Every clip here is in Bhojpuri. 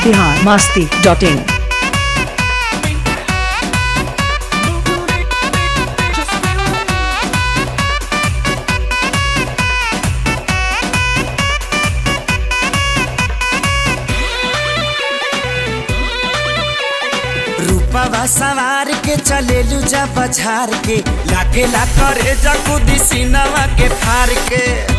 biharmasti.in। रूपवा सवार के चलेलू जा बझार के लागेला करे जकुदी सीनवा के फार के।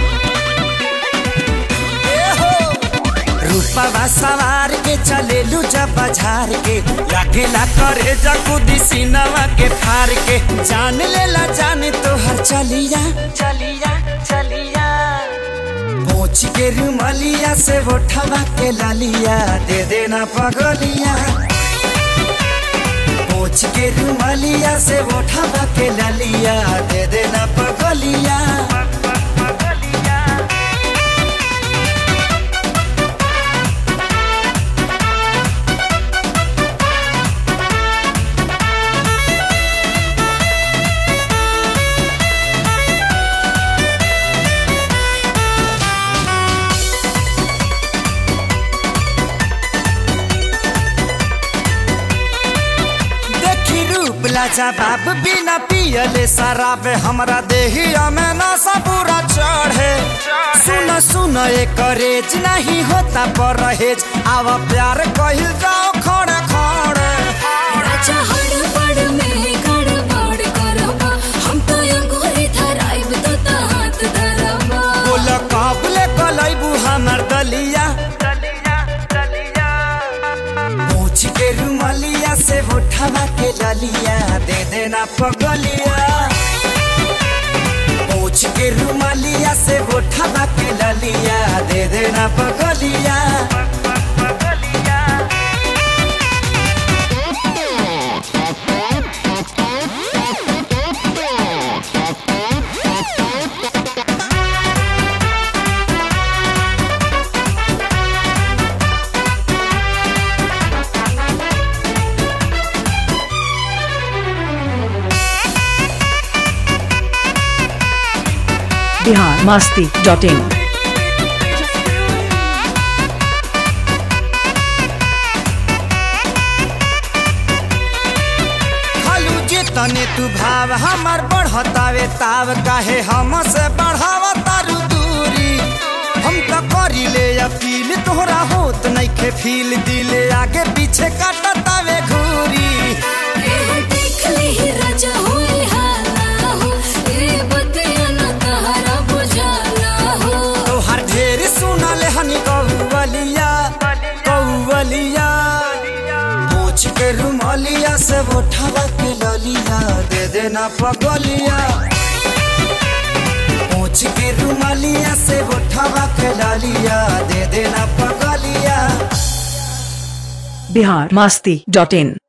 रूपवा सवार के चलेलू जा बझार के लागेला करे जकुदी सीनवा के फार के। जान लेला जान तोहर चलिया चलिया चलिया पोछ के रुमलिया से उठवा के लालिया दे देना पगलिया। पोछ के रुमालिया से उठवा के लालिया दे देना पगलिया। जवाब बिना पियले शराब हमरा देहिया में नशा पूरा चढ़े। सुन सुन एक रेज नहीं होता परहेज आवा प्यार कहिल जाओ खड़े खड़े। राजा हड़बड़ में गड़बड़ करबा हम तो अंगूरी धराइब तो हाथ धरबा। बोल काबले कलैबू हमर दलिया पूछ के रुमलिया से उठवा के लालिया दे देना पगलिया। पूछ के रुमलिया से उठवा के लालिया दे देना पगलिया। biharmasti.in। खालू जे तने तू भाव हमर बढ़तावे ताव काहे हमसे बढ़ावा तारू दूरी। हम तो करी ले अपील तोहरा होत नइखे फील दिले आगे पीछे काटतावे घूरी। देख ले राजा होए हाला हो ए बतिया न तहरा बुझाला हो। तोहर ढेर सुनले हनी कौवलिया कौवलिया पूछ के रुमालिया से उठवा के लालिया दे देना पगलिया। पूछ के रुमालिया से उठवा के लालिया दे देना पगलिया। biharmasti.in।